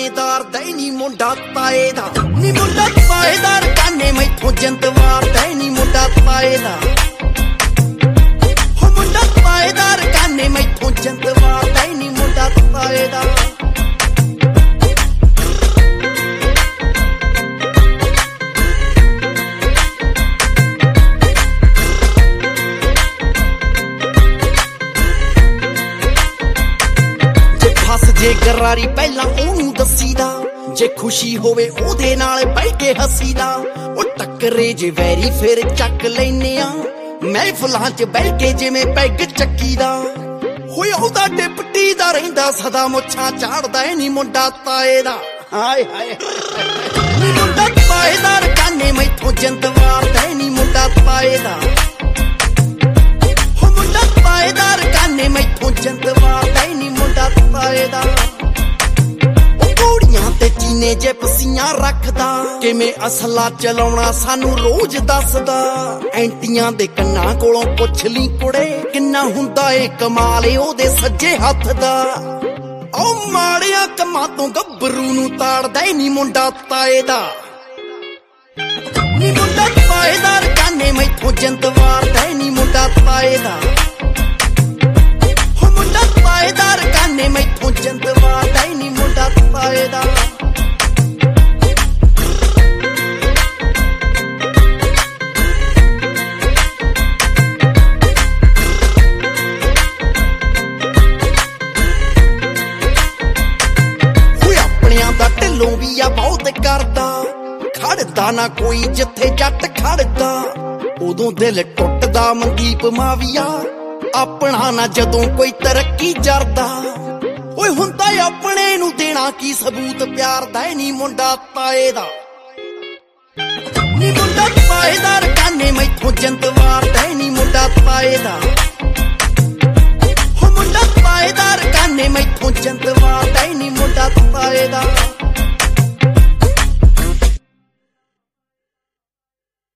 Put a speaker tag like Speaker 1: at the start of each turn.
Speaker 1: ਤਾਏਦਾਰ ਦਾ ਨੀ ਮੁੰਡਾ ਤਾਏ ਦਾ ਨੀ ਮੁੰਡਾ ਤਾਏਦਾਰ ਕਾਨੇ ਮੈਥੋਂ ਜਿੰਦ ਵਾਰਦਾ ਨੀ ਮੁੰਡਾ ਤਾਏ ਦਾ ਹੋ ਮੁੰਡਾ ਤਾਏਦਾਰ ਕਾਨੇ ਮੈਥੋਂ ਜਿੰਦ ਵਾਰਦਾ ਨੀ ਮੁੰਡਾ ਤਾਏ ਦਾ ਜੇ ਗਰਾਰੀ ਪਹਿਲਾਂ ਉਹਨੂੰ ਦੱਸੀਦਾ ਜੇ ਖੁਸ਼ੀ ਹੋਵੇ ਉਹਦੇ ਨਾਲ ਬਹਿ ਕੇ ਹੱਸੀਦਾ ਉਹ ਟੱਕਰੇ ਜੇ ਵੈਰੀ ਫਿਰ ਚੱਕ ਲੈਨੇ ਆ ਮਹਿਫਲਾਂ 'ਚ ਬਹਿ ਕੇ ਜਿਵੇਂ ਪੈਗ ਚੱਕੀਦਾ ਹੋਏ ਉਹਦਾ ਡਿਪਟੀ ਦਾ ਰਹਿੰਦਾ ਸਦਾ ਮੁੱਛਾਂ ਝਾੜਦਾ ਨੀ ਮੁੰਡਾ ਤਾਏ ਦਾ ਹਾਏ ਹਾਏ ਨੀ ਮੁੰਡਾ ਤਾਏਦਾਰ ਕਾਨੇ ਮੈਥੋਂ ਜਿੰਦ ਵਾਰਦਾ ਨੀ ਮੁੰਡਾ ਤਾਏ ਦਾ ਹੋ ਮੁੰਡਾ ਤਾਏਦਾਰ ਕਾਨੇ ਮੈਥੋਂ ਜਿੰਦ ਵਾਰਦਾ ਨੀ ਮੁੰਡਾ ਤਾਏ ਦਾ ਤੇ ਚੀਨੇ ਜੇ ਪਸੀਆਂ ਰੱਖਦਾ ਕਿਵੇਂ ਅਸਲਾ ਚਲਾਉਣਾ ਸਾਨੂੰ ਰੋਜ਼ ਦੱਸਦਾ ਐਂਟੀਆਂ ਦੇ ਕੰਨਾਂ ਕੋਲੋਂ ਪੁੱਛ ਲਈ ਕੁੜੇ ਕਿੰਨਾ ਹੁੰਦਾ ਏ ਕਮਾਲ ਏ ਉਹਦੇ ਸੱਜੇ ਹੱਥ ਦਾ ਉਹ ਮਾੜਿਆਂ ਕੰਮਾਂ ਤੋਂ ਗੱਭਰੂ ਨੂੰ ਤਾੜਦਾ ਨੀ ਮੁੰਡਾ ਤਾਏ ਦਾ ਨੀ ਮੁੰਡਾ ਤਾਏਦਾਰ ਕਾਨੇ ਮੈਥੋਂ ਜਿੰਦ ਵਾਰਦਾ ਨੀ ਮੁੰਡਾ ਤਾਏ ਦਾ ਹੋ ਮੁੰਡਾ ਤਾਏਦਾਰ ਕਾਨੇ ਮੈਥੋਂ ਜਿੰਦ ਵਾਰਦਾ ਨੀ ਮੁੰਡਾ ਤਾਏ ਦਾ ਦਾ ਢਿੱਲੋਂ ਵੀ ਆ ਬਹੁਤ ਕਰਦਾ ਖੜਦਾ ਨਾ ਕੋਈ ਜਿੱਥੇ ਜੱਟ ਖੜਦਾ ਉਦੋਂ ਦਿਲ ਟੁੱਟਦਾ ਮਨਦੀਪ ਮਾਵੀਆ ਆਪਣਾ ਨਾ ਜਦੋਂ ਕੋਈ ਤਰੱਕੀ ਜਰਦਾ ਓਏ ਹੁੰਦਾ ਆਪਣੇ ਨੂੰ ਦੇਣਾ ਕੀ ਸਬੂਤ ਪਿਆਰ ਦਾ ਨੀ ਮੁੰਡਾ ਤਾਏ ਦਾ ਨੀ ਮੁੰਡਾ ਤਾਏਦਾਰ ਕਾਨੇ ਮੈਥੋਂ ਜਿੰਦ ਵਾਰਦਾ ਨੀ ਮੁੰਡਾ ਤਾਏ ਦਾ